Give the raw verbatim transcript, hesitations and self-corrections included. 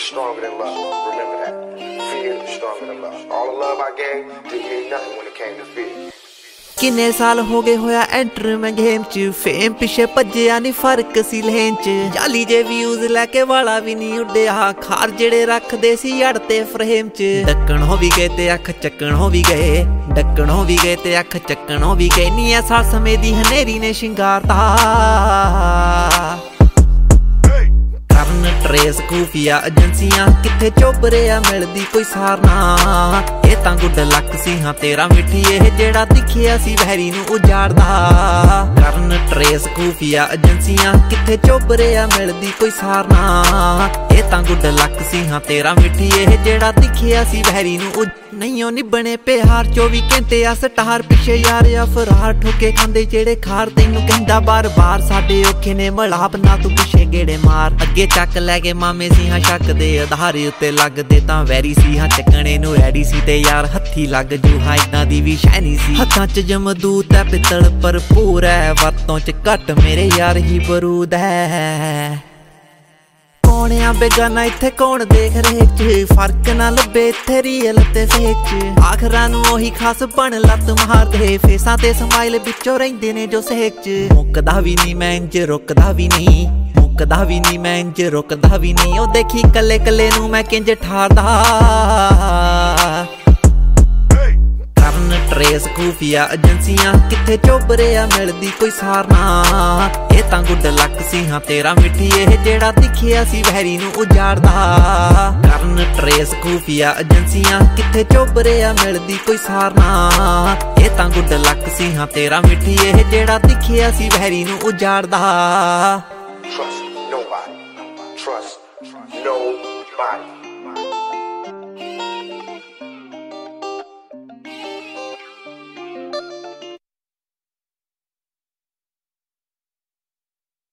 stronger than love. Remember that. Fear is stronger than love. All the love I gave didn't mean nothing when it came to fear. किन्ने साल हो गए होया enter मैं game च fame पिछे भज्जिया नी फर्क सी लेन च जाली जे व्यूज लैके वाला भी नहीं उड्डिया खार जेड़े रखदे सी अड़ते फ्रेम च डक्कण हो भी गए ते अख चक्कण हो भी गए डक्कण हो भी गए ते अख चक्कण हो भी गए नी ऐसा समय दी हनेरी ने शिंगारता ट्रेस खूफिया एजेंसियां किथे चोबरे आ मिलदी कोई सारना ये तां गुड लक सी हां तेरा मिठी ए जेड़ा दिखिया सी वैरी नू उजाड़दा करन ट्रेस खूफिया एजेंसियां किथे चोबरे आ मिलदी कोई सारना ये तां गुड लक सी हां तेरा मिठी ए जेड़ा दिखिया सी वैरी नू नहीं ओ निबने प्यार चौबी घंटे आ स्टार पिछे यार या फरार ठोके खांदे जेड़े खार तैनू कहंदा बार बार साडे औखे ने मलाप ना तू पिछे गेड़े मार अगे चक लैके मामे सी हां शक दे आधार उत्ते लगदे तां वैरी सी हां चकणे नू रैडी सी ते यार हत्थी लग जू हां इदां दी भी शैनी सी हत्थां च जमदूत है पित्तल भरपूर है वरतों च घट मेरे यार ही बरूद है कौन आ बेगाना इत्थे कौन देख रहे च फर्क ना लब्बे इत्थे रियल ते फेक च आखरां नू ओही खास बन लत मार दे फेसां ते स्माइल विचों रहिंदे ने जो सेक च मुकदा भी नहीं मैं इंज रुकदा भी नहीं मुकदा भी नहीं मैं इंज रुकदा भी नहीं ओ देखी कल्ले कल्ले नू मैं किंज ठारदा ट्रेस खूफिया एजेंसियां किथे चोबरे आ मिलदी कोई सारना ये तां गुड लक सी हां तेरा मिठी ए जेड़ा दिखिया सी वैरी नू उजाड़दा करन ट्रेस खूफिया एजेंसियां किथे चोबरे आ मिलदी कोई सारना ये तां गुड लक सी हां तेरा मिठी ए जेड़ा दिखिया सी वैरी नू उजाड़दा Trust nobody. Trust nobody.